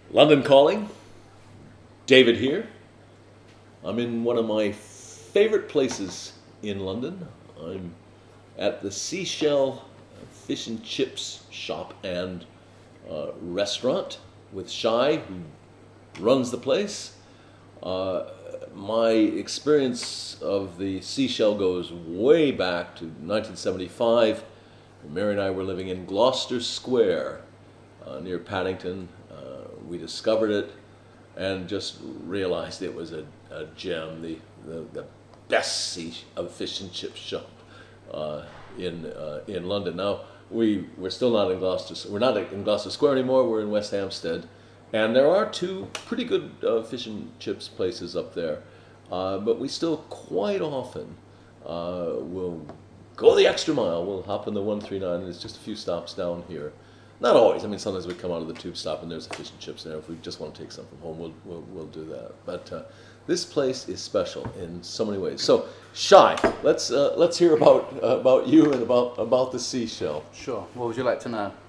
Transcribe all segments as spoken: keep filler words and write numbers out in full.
London Calling, David here. I'm in one of my favorite places in London. I'm at the Seashell Fish and Chips shop and uh, restaurant with Shai, who runs the place. Uh, my experience of the Seashell goes way back to nineteen seventy-five. Mary and I were living in Gloucester Square uh, near Paddington. Uh, we discovered it and just realized it was a, a gem, the, the, the best sea of fish and chip shop uh, in uh, in London. Now we we're still not in Gloucester. We're not in Gloucester Square anymore. We're in West Hampstead, and there are two pretty good uh, fish and chips places up there. Uh, but we still quite often uh, will go the extra mile. We'll hop in the one three nine. There's just a few stops down here. Not always. I mean, sometimes we come out of the tube stop and there's a fish and chips there. If we just want to take some from home, we'll we'll, we'll do that. But uh, this place is special in so many ways. So, Shai, let's uh, let's hear about uh, about you and about about the Seashell. Sure. What would you like to know?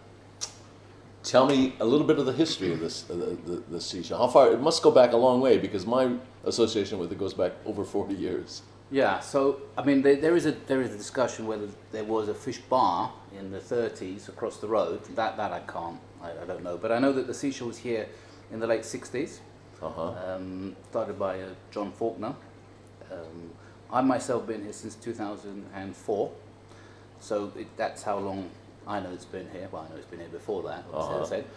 Tell me a little bit of the history of this uh, the, the the Seashell. How far? It must go back a long way because my association with it goes back over forty years. Yeah. So I mean, there, there is a there is a discussion whether there was a fish bar in the thirties across the road. That that I can't. I, I don't know. But I know that the Seashell was here in the late sixties. Uh-huh. Um, started by uh, John Faulkner. Um, I myself been here since two thousand four. So it, that's how long I know it's been here. Well, I know it's been here before that. Obviously, Uh-huh. I said.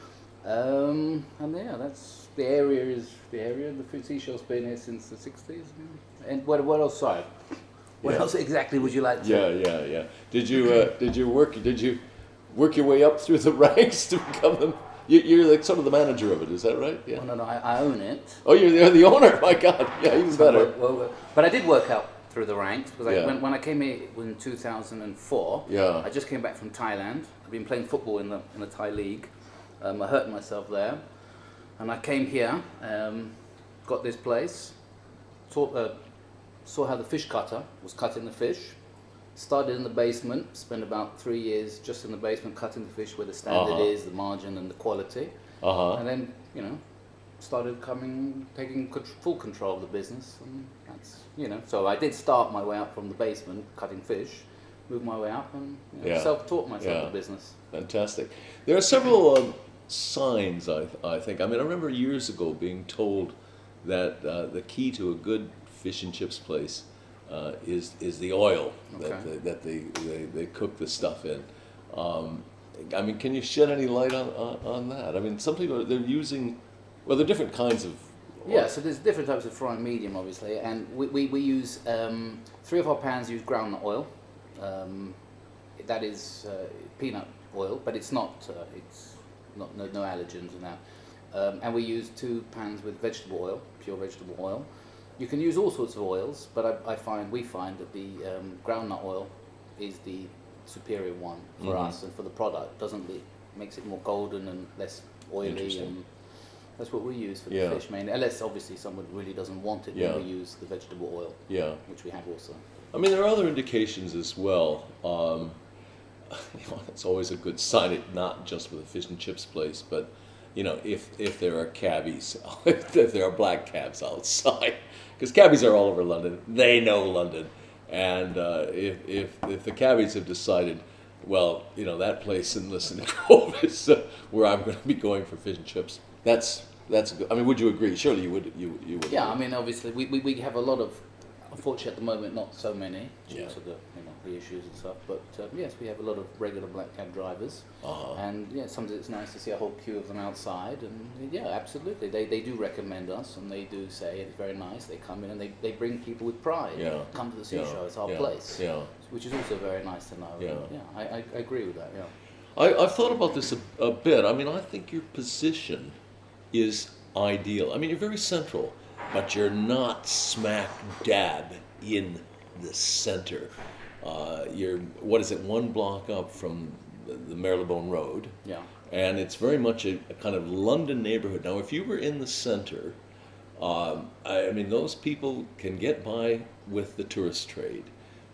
Um, and yeah, that's the area is the area. The food Seashell's been here since the sixties. And what what else? Sorry, what Yeah. else exactly would you like to? Yeah, yeah, yeah. Did you uh, did you work did you work your way up through the ranks to become the, you, you're like sort of the manager of it? Is that right? Yeah. Oh, no, no, I, I own it. Oh, you're the, the owner. My God, yeah, even better. Well, well, but I did work out through the ranks because I, Yeah. when, when I came here in two thousand four, Yeah. I just came back from Thailand. I've been playing football in the in the Thai league. Um, I hurt myself there, and I came here, um, got this place, taught, uh, saw how the fish cutter was cutting the fish. Started in the basement, spent about three years just in the basement cutting the fish where the standard Uh-huh. is, the margin and the quality. Uh huh. And then, you know, started coming, taking con- full control of the business, and that's, you know, so I did start my way up from the basement, cutting fish, moved my way up, and you know, Yeah. self-taught myself Yeah. the business. Fantastic. There are several um, signs. I I think. I mean, I remember years ago being told that uh, the key to a good fish and chips place uh, is is the oil that Okay. they, that they, they they cook the stuff in. Um, I mean, can you shed any light on, on on that? I mean, some people they're using, well, there are different kinds of. Oil. Yeah, so there's different types of frying medium, obviously, and we, we, we use, um, three of our pans use groundnut oil. Um, that is uh, peanut oil, but it's not, uh, it's not no, no allergens in that. Um, and we use two pans with vegetable oil, pure vegetable oil. You can use all sorts of oils, but I, I find, we find that the um, groundnut oil is the superior one for Mhm. us and for the product. Doesn't it makes it more golden and less oily, Interesting. and that's what we use for Yeah. the fish mainly. Unless obviously someone really doesn't want it, Yeah. then we use the vegetable oil, Yeah. which we have also. I mean, there are other indications as well. Um, you know, it's always a good sign, it, not just with a fish and chips place, but you know, if if there are cabbies, if there are black cabs outside, because cabbies are all over London. They know London, and uh, if if if the cabbies have decided, well, you know, that place in Lisson Cove is uh, where I'm going to be going for fish and chips. That's that's good. I mean, would you agree? Surely you would. You you would. Yeah, I agree. mean, obviously, we, we, we have a lot of, unfortunately at the moment, not so many due Yeah. to the you know the issues and stuff. But uh, yes, we have a lot of regular black cab drivers, Uh-huh. and yeah, sometimes it's nice to see a whole queue of them outside. And yeah, absolutely, they they do recommend us, and they do say it's very nice. They come in and they, they bring people with pride. Yeah. Come to the Yeah. seashore, it's our Yeah. place. Yeah. Which is also very nice to know. Yeah. And, yeah, I, I, I agree with that. Yeah. I, I've thought about this a, a bit. I mean, I think your position is ideal. I mean, you're very central, but you're not smack dab in the center. Uh, you're, what is it, one block up from the, the Marylebone Road, Yeah. and it's very much a, a kind of London neighborhood. Now, if you were in the center, um, I, I mean, those people can get by with the tourist trade,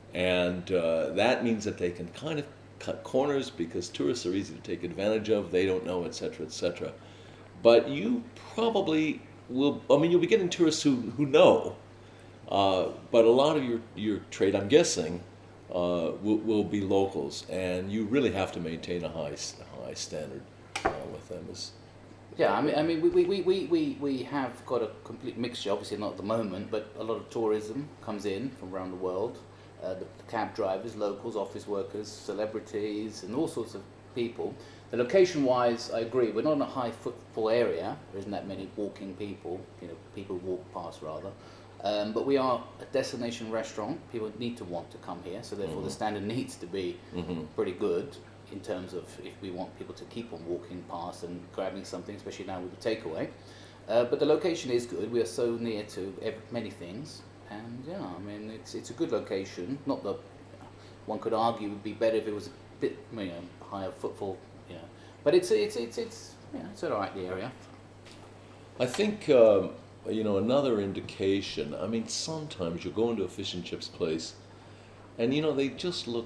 and uh, that means that they can kind of cut corners because tourists are easy to take advantage of. They don't know, et cetera, et cetera. but you probably will. I mean, you'll be getting tourists who who know, uh, but a lot of your your trade, I'm guessing, uh, will will be locals, and you really have to maintain a high s- high standard uh, with them. Is Yeah, I mean, I mean, we, we, we, we, we we have got a complete mixture. Obviously, not at the moment, but a lot of tourism comes in from around the world. Uh, the, the cab drivers, locals, office workers, celebrities, and all sorts of people. The location-wise, I agree. We're not in a high footfall area. There isn't that many walking people. You know, people walk past rather. Um, but we are a destination restaurant. People need to want to come here, so therefore the standard needs to be mm-hmm. pretty good in terms of if we want people to keep on walking past and grabbing something, especially now with the takeaway. Uh, but the location is good. We are so near to ev- many things, and yeah, I mean it's it's a good location. Not that one could argue it would be better if it was a bit, you know, higher footfall, you know. But it's it's it's it's yeah, it's alright, the area. I think um, you know another indication. I mean, sometimes you go into a fish and chips place, and you know they just look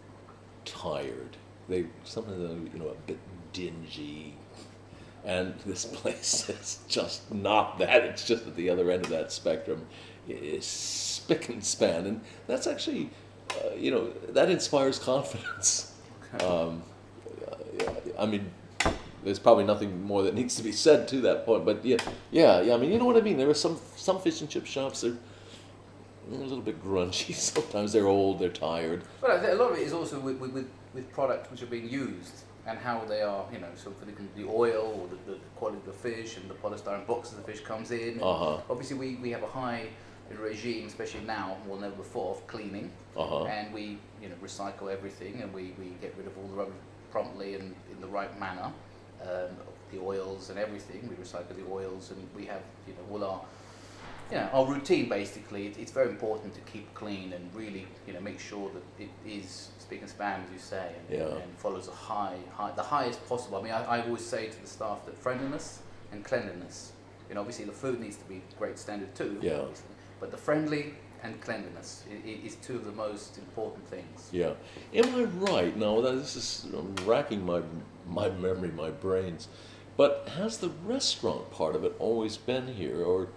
tired. They sometimes they're, you know a bit dingy, and this place is just not that. It's just at the other end of that spectrum. It's spick and span, and that's actually uh, you know that inspires confidence. Okay. Um, I mean, there's probably nothing more that needs to be said to that point, but yeah, yeah, yeah. I mean, you know what I mean. There are some some fish and chip shops that are a little bit grungy. Sometimes they're old, they're tired. But I think a lot of it is also with with, with, with products which are being used and how they are, you know, so for the, the oil or the, the quality of the fish and the polystyrene boxes the fish comes in. Uh-huh. Obviously, we, we have a high regime, especially now, more than ever before, of cleaning. Uh-huh. And we, you know, recycle everything and we, we get rid of all the rubbish promptly and in the right manner. Um, the oils and everything, we recycle the oils, and we have, you know, all our, you know, our routine basically. It, it's very important to keep clean and really, you know, make sure that it is spick and span, as you say, and, Yeah. and follows a high, high, the highest possible. I mean, I, I always say to the staff that friendliness and cleanliness, you know, obviously the food needs to be great standard too, Yeah. obviously, but the friendly and cleanliness i- i- is two of the most important things. Yeah. Am I right? Now, that- this is I'm racking my my memory, my brains. But has the restaurant part of it always been here, or?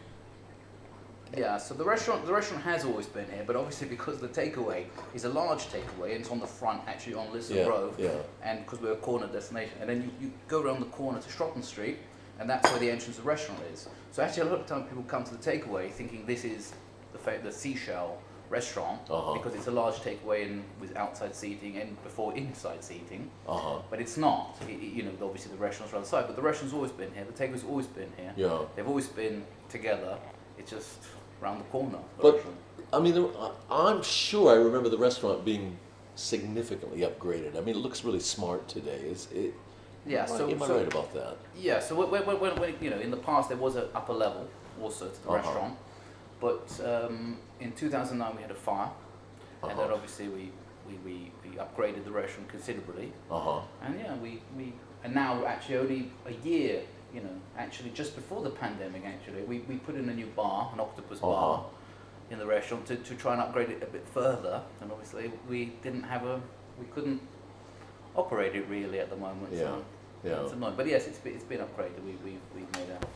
Yeah, so the restaurant the restaurant has always been here, but obviously because the takeaway is a large takeaway and it's on the front, actually on Lisson Yeah, Grove, yeah. and because we're a corner destination, and then you, you go around the corner to Shropton Street, and that's where the entrance of the restaurant is. So actually a lot of time people come to the takeaway thinking this is the fa- the Seashell restaurant, Uh-huh. because it's a large takeaway and with outside seating and before inside seating. Uh-huh. But it's not. It, it- you know, obviously the restaurant's around the side, but the restaurant's always been here. The takeaway's always been here. Yeah. They've always been together. It's just round the corner. the But, restaurant. I mean, there, I- I'm sure I remember the restaurant being significantly upgraded. I mean, it looks really smart today. Is it? Yeah, Am I- so- am I so- right about that? Yeah. So when, when, when, when you know, in the past there was an upper level also to the Uh-huh. restaurant, but um, in two thousand nine we had a fire, and then Uh-huh. obviously we, we, we, we upgraded the restaurant considerably. Uh huh. And yeah, we, we and now actually only a year, you know, actually just before the pandemic, actually we, we put in a new bar, an octopus Uh-huh. bar, in the restaurant to, to try and upgrade it a bit further. And obviously we didn't have a, we couldn't operate it really at the moment. Yeah, So yeah. it's annoying, but yes, it's been, it's been upgraded. We we we've made a.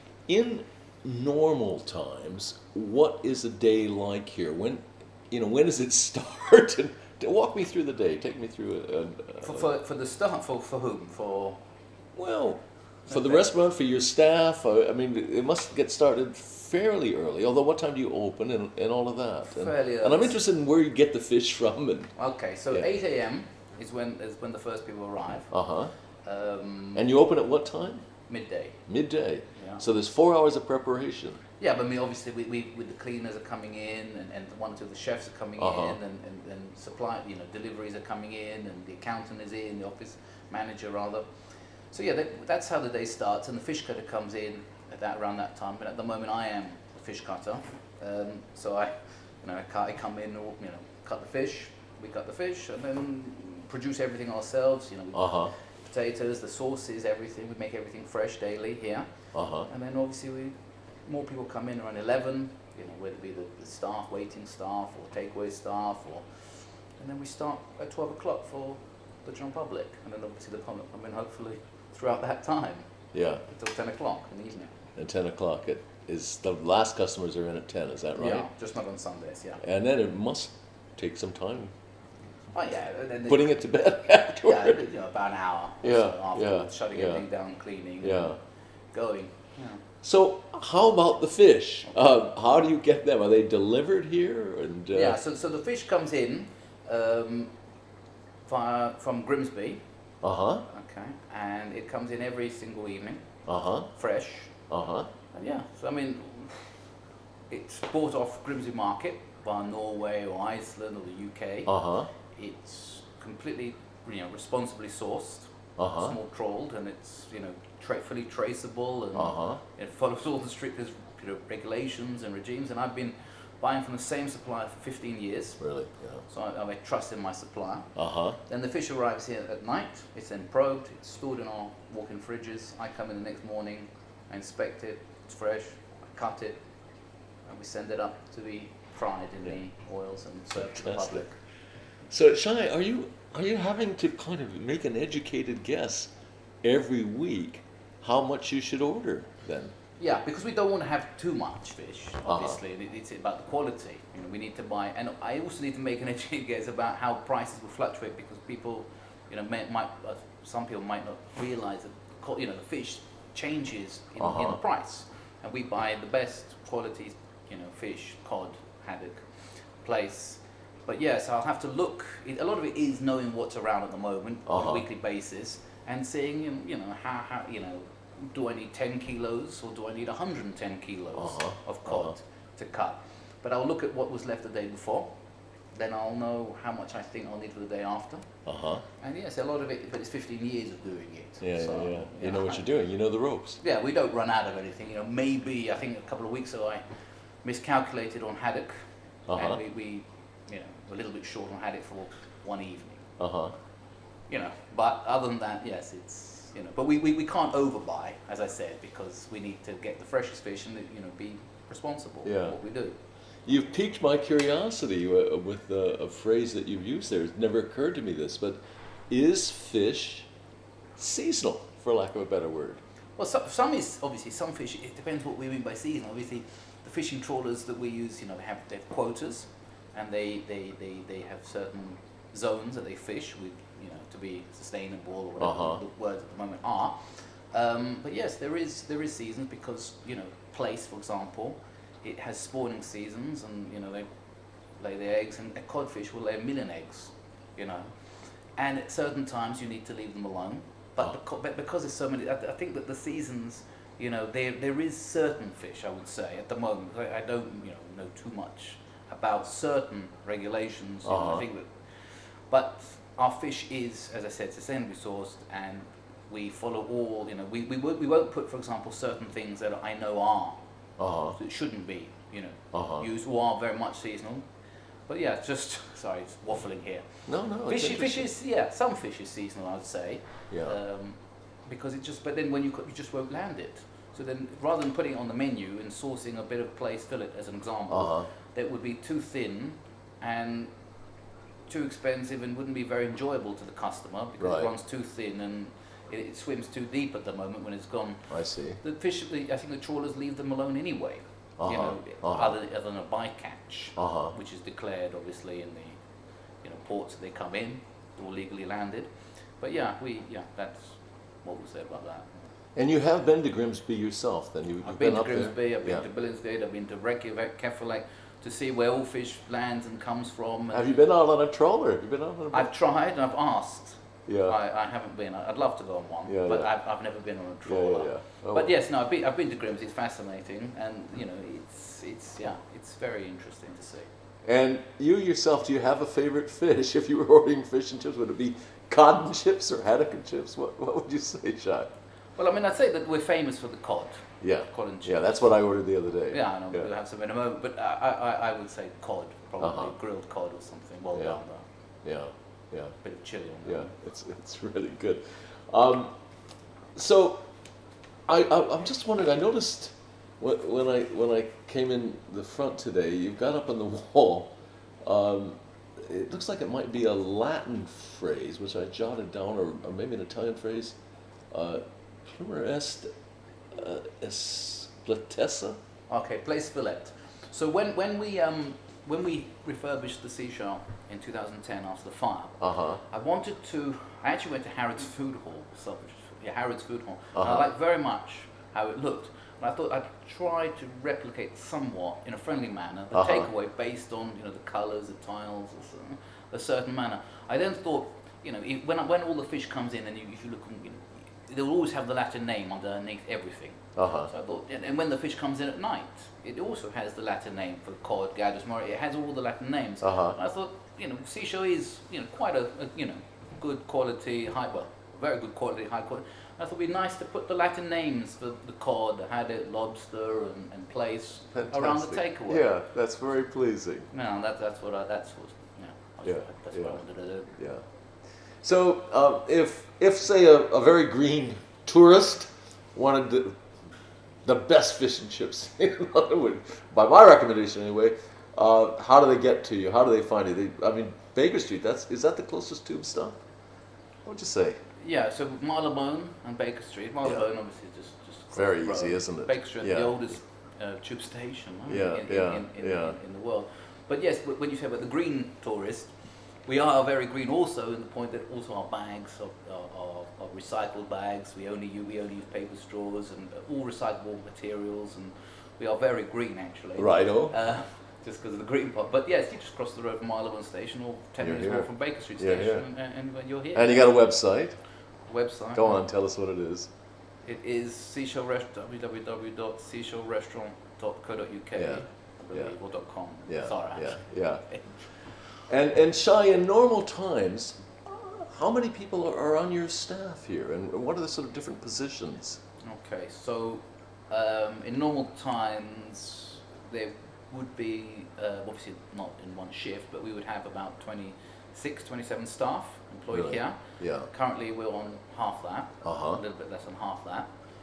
In normal times, what is a day like here? When, you know, when does it start? And walk me through the day. Take me through a, a, a For, for, for the start, for, for whom? For well, for the Okay. restaurant, for your staff. I, I mean, it must get started fairly early. Although, what time do you open and, and all of that? And, Fairly and I'm early. interested in where you get the fish from. And okay, so Yeah. eight a m is when is when the first people arrive. uh huh. Um, And you open at what time? midday. Midday. Yeah. So there's four hours of preparation. Yeah, but I mean, obviously, we, we with the cleaners are coming in, and, and one or two of the chefs are coming Uh-huh. in, and, and, and supply, you know, deliveries are coming in, and the accountant is in, the office manager rather. So yeah, that, that's how the day starts, and the fish cutter comes in at that around that time. But at the moment, I am a fish cutter, um, so I, you know, I, cut, I come in, or, you know, cut the fish, we cut the fish, and then produce everything ourselves. You know, we- Uh huh. potatoes, the sauces, everything. We make everything fresh daily here. Uh huh. And then obviously we, more people come in around eleven, you know, whether it be the, the staff, waiting staff, or takeaway staff, or, and then we start at twelve o'clock for the general public, and then obviously the public come in hopefully throughout that time. Yeah. until ten o'clock in the evening. And ten o'clock it is the last customers are in at ten. Is that right? Yeah, just not on Sundays. Yeah. And then it must take some time Oh yeah. And then putting it to bed yeah, afterward. you know, about an hour. Or Yeah, so afterwards, yeah, shutting yeah. everything down, cleaning. Yeah. And going. Yeah. So how about the fish? Uh, how do you get them? Are they delivered here? And uh, Yeah. So so the fish comes in um, via, from Grimsby. Uh huh. Okay. And it comes in every single evening, Uh huh. fresh. Uh huh. And yeah. So I mean, it's bought off Grimsby Market via Norway or Iceland or the U K. Uh huh. It's completely, you know, responsibly sourced, Uh huh. small trawled, and it's, you know, tra- fully traceable, and Uh huh. it follows all the strictest, you know, regulations and regimes. And I've been buying from the same supplier for fifteen years, Really? Yeah. so I, I have trust in my supplier. Uh huh. Then the fish arrives here at night. It's then probed. It's stored in our walk-in fridges. I come in the next morning, I inspect it. It's fresh. I cut it, and we send it up to be fried in the oils and served to the Fantastic. public. So Shai, are you are you having to kind of make an educated guess every week how much you should order then? Yeah, because we don't want to have too much fish. Uh-huh. Obviously, It- it's about the quality. You know, we need to buy, and I also need to make an educated guess about how prices will fluctuate, because people, you know, may, might uh, some people might not realize that, co- you know, the fish changes in, in Uh-huh. the price, and we buy the best quality, you know, fish, cod, haddock, place. But yes, I'll have to look. It, a lot of it is knowing what's around at the moment on Uh-huh. a weekly basis, and seeing, you know, you know how, how you know, do I need ten kilos or do I need one hundred ten kilos Uh-huh. of cod Uh-huh. to cut? But I'll look at what was left the day before, then I'll know how much I think I'll need for the day after. Uh huh. And yes, a lot of it, but it's fifteen years of doing it. Yeah, So, yeah, yeah. You yeah, know what I- you're doing. You know the ropes. Yeah, we don't run out of anything. You know, maybe I think a couple of weeks ago I miscalculated on haddock, Uh-huh. and we, we, you know, were a little bit short on haddock for one evening. Uh huh. You know, but other than that, yes, it's, you know, but we, we, we can't overbuy, as I said, because we need to get the freshest fish and, you know, be responsible Yeah. for what we do. You've piqued my curiosity uh, with uh, a phrase that you've used there. It never occurred to me this, but is fish seasonal, for lack of a better word? Well, some, some is, obviously, some fish, it depends what we mean by season. Obviously, the fishing trawlers that we use, you know, have, they have quotas, and they, they, they, they have certain zones that they fish with, you know, to be sustainable or whatever Uh-huh. the words at the moment are. Um, but yes, there is there is seasons because, you know, plaice, for example, it has spawning seasons, and, you know, they lay their eggs, and a codfish will lay a million eggs, you know. And at certain times you need to leave them alone. But, Oh. beca- but because there's so many, I, I think that the seasons, you know, there there is certain fish, I would say, at the moment. I, I don't, you know, know too much about certain regulations. You know, Uh-huh. I think that, but our fish is, as I said, sustainably sourced, and we follow all. You know, we we won't, we won't put, for example, certain things that I know are Uh huh. that shouldn't be, you know, Uh-huh. used or are very much seasonal. But yeah, it's just sorry, it's waffling here. No, no. it's Fish, fish interesting. is yeah, some fish is seasonal, I'd say. Yeah. Um, because it just, but then when you co- you just won't land it. So then, rather than putting it on the menu and sourcing a bit of plaice fillet as an example, Uh-huh. that would be too thin and too expensive and wouldn't be very enjoyable to the customer because Right. it runs too thin and it, it swims too deep at the moment when it's gone. I see. The fish, the, I think the trawlers leave them alone anyway. Uh-huh. You know, Uh-huh. other, other than a bycatch, Uh-huh. which is declared obviously in the, you know, ports that they come in, or legally landed. But yeah, we yeah, that's what we'll say about that. And you have been to Grimsby yourself, then? You, you've I've been, to up there? Grimsby, I've been Yeah. to Billingsgate, I've been to Reykjavik, Keflavik, to see where all fish lands and comes from. And Have you been out on a trawler? Have you been out on a I've tried and I've asked. Yeah. I, I haven't been. I'd love to go on one, Yeah, but yeah. I've, I've never been on a Yeah, trawler. yeah, yeah. Oh, But yes, no, I've been, I've been to Grimsby. It's fascinating, and you know, it's it's yeah, it's very interesting to see. And you yourself, do you have a favorite fish? If you were ordering fish and chips, would it be cod and chips or haddock and chips? What What would you say, Shai? Well, I mean, I'd say that we're famous for the cod. Yeah. Cod and chips. Yeah, that's what I ordered the other day. Yeah, I know we'll have some in a moment, but I, I, I would say cod, probably Uh-huh. grilled cod or something. Well Yeah. done, though. Yeah, yeah, Bit of chili on yeah. that. It's it's really good. Um, so, I, I I'm just wondering. I noticed when, when I when I came in the front today, you've got up on the wall. Um, it looks like it might be a Latin phrase, which I jotted down, or, or maybe an Italian phrase. Uh, Plumber Est uh, Espletessa? Okay, Place Villette. So when when we um when we refurbished the Seashell in two thousand ten after the fire, Uh-huh. I wanted to. I actually went to Harrods Food Hall. So yeah, Harrods Food Hall. And Uh-huh. I liked very much how it looked. And I thought I'd try to replicate somewhat in a friendly manner the Uh-huh. takeaway based on you know the colours, the tiles, a certain, a certain manner. I then thought you know if, when when all the fish comes in and you, if you look, you know, they'll always have the Latin name underneath everything. Uh-huh. So I thought, and, and when the fish comes in at night, it also has the Latin name for cod, gadus, murray. It has all the Latin names. Uh-huh. And I thought, you know, Seashell is, you know, quite a, a, you know, good quality, high, well, very good quality, high quality. I thought it'd be nice to put the Latin names for the cod, the haddock, lobster, and, and plaice around the takeaway. Yeah, that's very pleasing. No, that, that's what I, that's what, yeah, that's, Yeah, what, that's yeah. what I wanted to do. Yeah. So, um, if if say a, a very green tourist wanted the, the best fish and chips in London, by my recommendation anyway, uh, how do they get to you? How do they find you? They, I mean, Baker Street. That's is that the closest tube stop? What would you say? Yeah, so Marylebone and Baker Street. Marylebone Yeah. obviously just just Very across the easy, road. isn't it? Baker Street, Yeah. the oldest uh, tube station right, Yeah, in, yeah, in, in, yeah. in, in the world. But yes, wh- when you say about the green tourist, we are very green also in the point that also our bags are, are, are, are recycled bags. We only use, we only use paper straws and all recyclable materials, and we are very green actually. Righto. Uh, just because of the green part. But yes, you just cross the road from Marylebone Station or ten You're minutes here. walk from Baker Street You're Station, here. and, and when you're here. And you got a website. Website. Go on, tell us what it is. It is Seashell Restaurant, w w w dot seashell restaurant dot co dot u k, Yeah, I believe, yeah. or dot .com. Yeah, Sorry, yeah, actually. yeah. And and Shai, in normal times, how many people are, are on your staff here, and what are the sort of different positions? Okay, so um, in normal times there would be, uh, obviously not in one shift, but we would have about twenty-six, twenty-seven staff employed Really? here. Yeah. Currently we're on half that, Uh-huh. a little bit less than half that.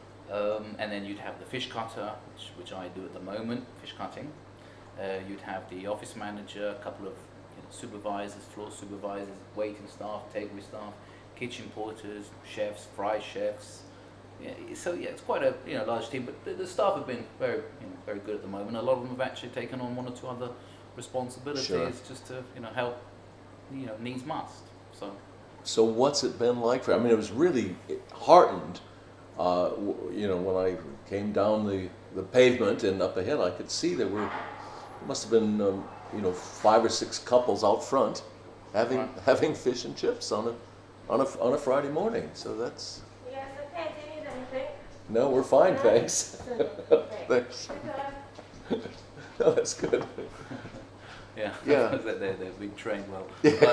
Um, and then you'd have the fish cutter, which, which I do at the moment, fish cutting. Uh, you'd have the office manager, a couple of you know, supervisors, floor supervisors, waiting staff, takeaway staff, kitchen porters, chefs, fry chefs. Yeah, so yeah, it's quite a you know large team, but the, the staff have been very you know, very good at the moment. A lot of them have actually taken on one or two other responsibilities Sure. just to you know help you know needs must. So. So what's it been like for? I mean, it was really heartened. Uh, w- you know, when I came down the, the pavement and up ahead, I could see there were must have been um, you know five or six couples out front having Right. having fish and chips on a on a on a Friday morning. So that's Yes, okay. Do you need anything? no, we're fine, No? thanks. Okay. Thanks. Okay. No, that's good. Yeah, Yeah. that they, they've been trained well.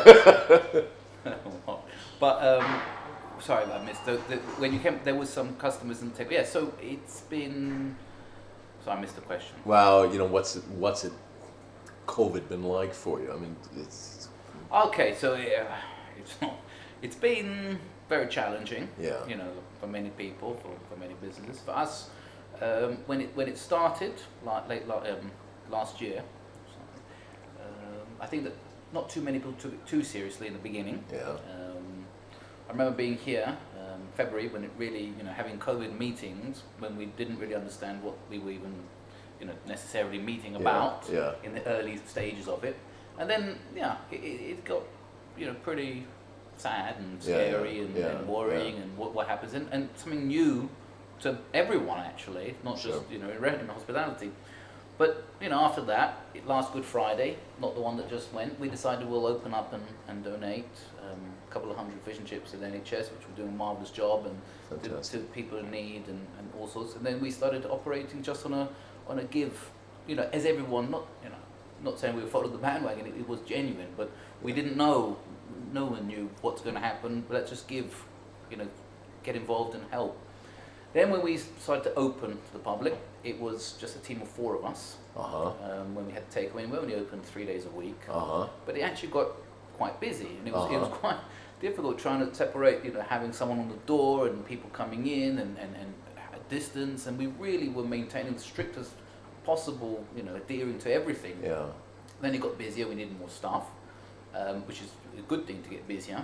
But, but um, sorry, I missed. The, the, when you came, there was some customers in the table. Yeah, so it's been. So I missed the question. Wow, you know what's it, what's it COVID been like for you? I mean, it's Okay, so yeah, it's not. It's been very challenging. Yeah. You know, for many people, for, for many businesses. For us, um, when it when it started, like late la- um, last year, um, I think that not too many people took it too seriously in the beginning. Yeah. Um, I remember being here um, February when it really, you know, having COVID meetings when we didn't really understand what we were even, you know, necessarily meeting about yeah. in the early stages of it, and then yeah, it, it it got, you know, pretty sad and Yeah, yeah, scary and, yeah, and worrying yeah. and what what happens and, and something new to everyone actually, not Sure. just you know in, re- in hospitality. But you know, after that, it last Good Friday, not the one that just went, we decided we'll open up and, and donate um, a couple of hundred fish and chips to the N H S, which we're doing a marvellous job, and to, Fantastic. to people in need and, and all sorts. And then we started operating just on a on a give, you know, as everyone, not you know, not saying we followed the bandwagon, it, it was genuine, but we didn't know, no one knew what's going to happen. But let's just give, you know, get involved and help. Then when we started to open to the public, it was just a team of four of us. Uh huh. Um, when we had takeaway, we only opened three days a week, Uh huh. but it actually got quite busy, and it was it was Uh-huh. quite difficult trying to separate, you know, having someone on the door and people coming in and, and, and a distance, and we really were maintaining the strictest possible, you know, adhering to everything. Yeah. Then it got busier, we needed more staff, um, which is a good thing to get busier.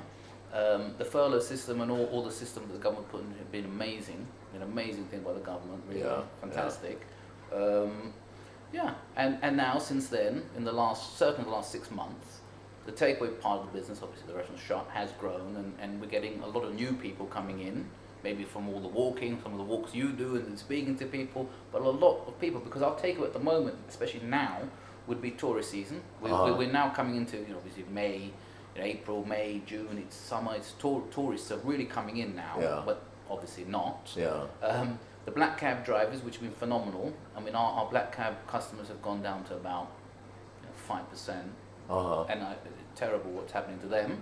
Um, the furlough system and all, all the systems that the government put in have been amazing. An amazing thing by the government, really Yeah, fantastic. Yeah. Um, yeah, and and now since then, in the last certainly the last six months, the takeaway part of the business, obviously the restaurant shop, has grown, and, and we're getting a lot of new people coming in. Maybe from all the walking, some of the walks you do, and speaking to people, but a lot of people, because our takeaway at the moment, especially now, would be tourist season. We're, Uh-huh. we're now coming into, you know, obviously May, you know, April, May, June. It's summer. It's tour, tourists are really coming in now, Yeah. but obviously not. Yeah. Um, the black cab drivers, which have been phenomenal. I mean, our, our black cab customers have gone down to about five you know, percent, Uh-huh. and uh, terrible what's happening to them.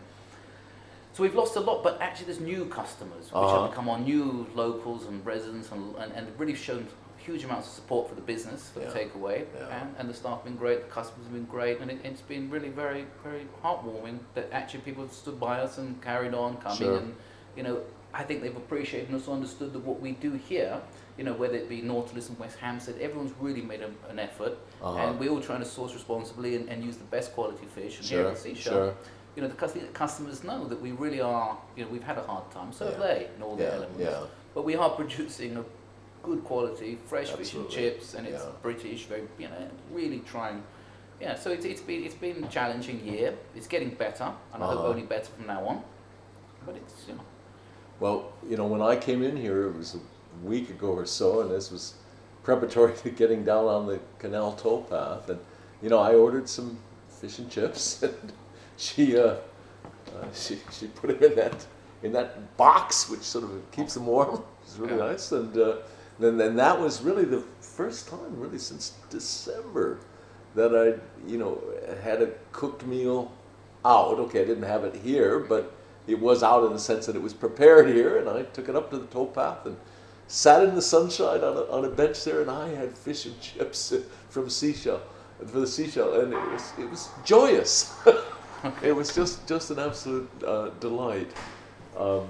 So we've lost a lot, but actually there's new customers, which Uh-huh. have become our new locals and residents, and, and, and really shown huge amounts of support for the business, for Yeah. the takeaway, Yeah. and, and the staff have been great, the customers have been great, and it, it's been really very, very heartwarming that actually people have stood by us and carried on coming, Sure. and, you know, I think they've appreciated and also understood that what we do here, you know, whether it be Nautilus and West Hampstead, everyone's really made a, an effort, Uh-huh. and we're all trying to source responsibly and, and use the best quality fish, and here Sure, at the Seashell, sure. you know, the cus- customers know that we really are, you know, we've had a hard time, so have Yeah. they, in all the Yeah, elements. yeah. But we are producing a good quality, fresh fish and Absolutely. chips, and it's Yeah. British, very, you know, really trying. Yeah, so it's, it's been it's been a challenging year. It's getting better, and I hope Uh-huh. only better from now on. But it's, you know, Well, you know, when I came in here, it was a week ago or so, and this was preparatory to getting down on the canal towpath, and you know, I ordered some fish and chips, and she uh, uh, she she put it in that in that box, which sort of keeps them warm. It's really Yeah. nice, and uh, then then that was really the first time, really since December, that I you know had a cooked meal out. Okay, I didn't have it here, but it was out in the sense that it was prepared here, and I took it up to the towpath and sat in the sunshine on a, on a bench there, and I had fish and chips from Seashell, for the Seashell, and it was it was joyous. It was just just an absolute uh, delight. Um,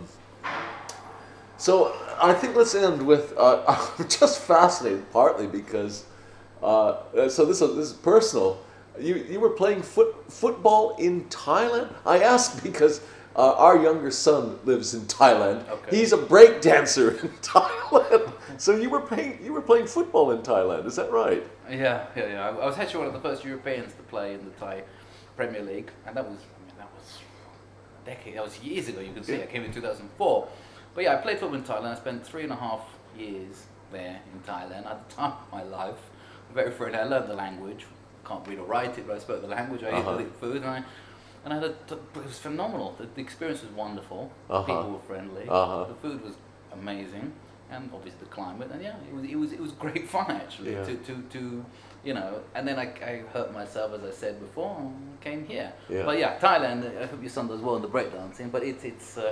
so I think let's end with uh, I'm just fascinated, partly because uh, so this is, this is personal. You you were playing foot, football in Thailand. I ask because uh, our younger son lives in Thailand. Okay. He's a break dancer in Thailand. So you were playing you were playing football in Thailand. Is that right? yeah, yeah, yeah. I, I was actually one of the first Europeans to play in the Thai Premier League, and that was I mean, that was a decade. That was years ago. You can see Yeah. I came in two thousand four. But yeah, I played football in Thailand. I spent three and a half years there in Thailand. At the time of my life, very friendly. I learned the language. Can't read or write it, but I spoke the language. I Uh-huh. ate the food, and I and I had a, it was phenomenal. The, the experience was wonderful. Uh-huh. People were friendly. Uh-huh. The food was amazing, and obviously the climate. And yeah, it was it was it was great fun actually Yeah. to, to to you know. And then I, I hurt myself, as I said before, and came here. Yeah. But yeah, Thailand. I hope your son does well in the breakdancing. But it's it's. Uh,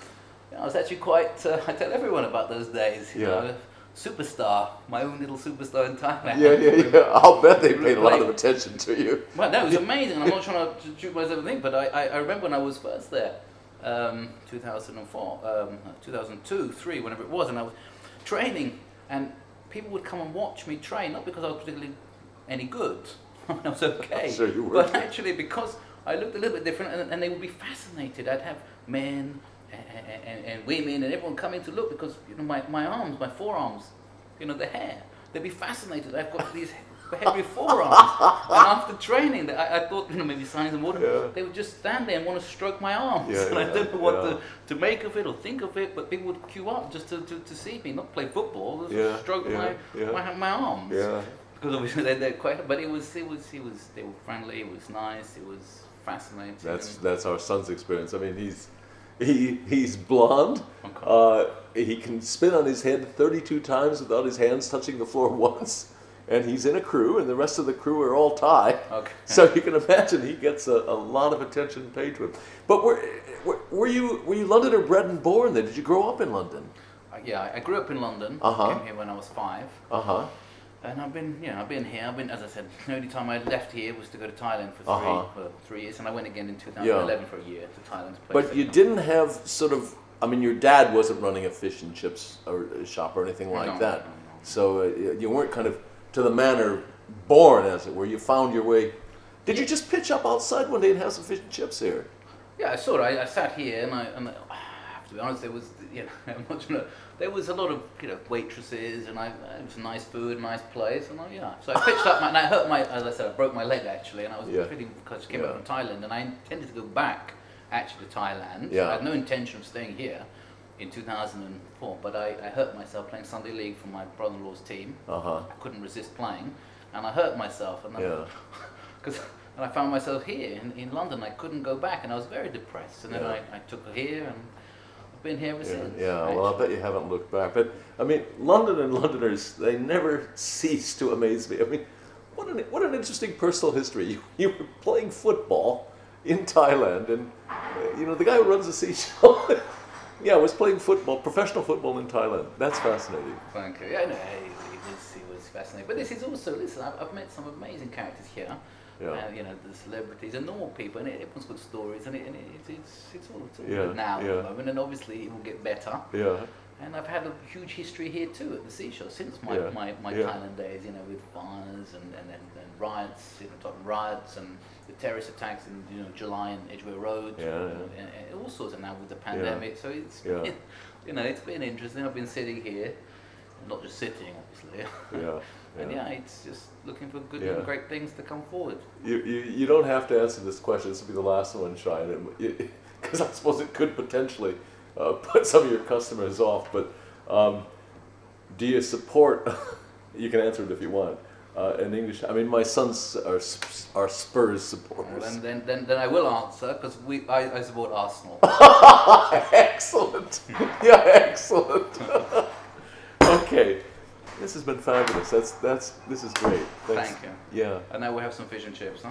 I was actually quite. Uh, I tell everyone about those days. You Yeah. know, superstar, my own little superstar in Thailand. Yeah, yeah, yeah. I'll bet they paid a lot of Like- attention to you. Well, that was amazing. I'm not trying to shoot myself a thing, but I, I, I remember when I was first there, um, two thousand four, um, two thousand two, three, whenever it was, and I was training, and people would come and watch me train, not because I was particularly any good. I was okay. I'm sure you were. But actually because I looked a little bit different, and, and they would be fascinated. I'd have men and, and, and women and everyone coming to look because, you know, my, my arms, my forearms, you know, the hair. They'd be fascinated. I've got these hairy forearms. And after training, I, I thought, you know, maybe signs and water, Yeah. they would just stand there and want to stroke my arms. Yeah, and I yeah, didn't know what yeah. to, to make of it or think of it, but people would queue up just to, to, to see me, not play football, just Yeah, stroke yeah, my, yeah. my my arms. Yeah. Because obviously they're, they're quite, but it was, it was, it was, they were friendly, it was nice, it was fascinating. That's that's our son's experience. I mean, he's he he's blonde. Okay. Uh, he can spin on his head thirty-two times without his hands touching the floor once, and he's in a crew, and the rest of the crew are all Thai. Okay. So you can imagine he gets a, a lot of attention paid to him. But were, were were you were you Londoner bred and born there? Did you grow up in London? Uh, yeah, I- I grew up in London. Uh-huh. Came here when I was five. Uh huh. And I've been, you know, I've been here. I've been, as I said, the only time I left here was to go to Thailand for three, Uh-huh. for three years, and I went again in two thousand eleven for a year to Thailand. To play But you football. didn't have sort of. I mean, your dad wasn't running a fish and chips or a shop or anything like No, that. no, no. So uh, you weren't kind of to the manner born, as it were. You found your way. Did you just pitch up outside one day and have some fish and chips here? Yeah, I saw it. I, I sat here, and I, and I have to be honest. There was, you know, I'm not gonna, there was a lot of, you know, waitresses, and I, it was nice food, nice place, and I, yeah. So I pitched up, my, and I hurt my, as I said, I broke my leg actually, and I was Yeah. pretty because I came Yeah. back from Thailand, and I intended to go back actually to Thailand. Yeah. I had no intention of staying here in two thousand four, but I, I hurt myself playing Sunday League for my brother-in-law's team. Uh huh. I couldn't resist playing, and I hurt myself, and I, Yeah. because and I found myself here in, in London. I couldn't go back, and I was very depressed. And then Yeah. I, I took her here, and I've been here ever Yeah, since. yeah. Well, I actually. bet you haven't looked back. But I mean, London and Londoners, they never cease to amaze me. I mean, what an what an interesting personal history. You, you were playing football in Thailand, and uh, you know the guy who runs the Seashell, yeah, was playing football, professional football in Thailand. That's fascinating. Thank you. Yeah, no, he, he was he was fascinating. But this is also listen. I've, I've met some amazing characters here. Yeah. Uh, you know, the celebrities and normal people, and everyone's got stories, and, it, and it, it's it's all, it's all Yeah, good now at yeah. the moment, and obviously it will get better. Yeah. And I've had a huge history here too at the Seashell since my, Yeah, my, my yeah. Thailand days, you know, with fires and, and, and, and riots, you know, talking riots and the terrorist attacks in, you know, July and Edgware Road, Yeah, yeah. And, and all sorts of now with the pandemic. So it's, Yeah. been, you know, it's been interesting. I've been sitting here, not just sitting, obviously. Yeah. And yeah. yeah, it's just looking for good Yeah. and great things to come forward. You, you, you don't have to answer this question. This will be the last one, Shine, because I suppose it could potentially uh, put some of your customers off. But um, do you support? You can answer it if you want. Uh, in English, I mean, my sons are Sp- are Spurs Well, supporters. then, then, then, then I will answer because we I, I support Arsenal. Excellent. Yeah, excellent. Okay, this has been fabulous. That's that's this is great. Thanks. Thank you. Yeah. And now we have some fish and chips, huh?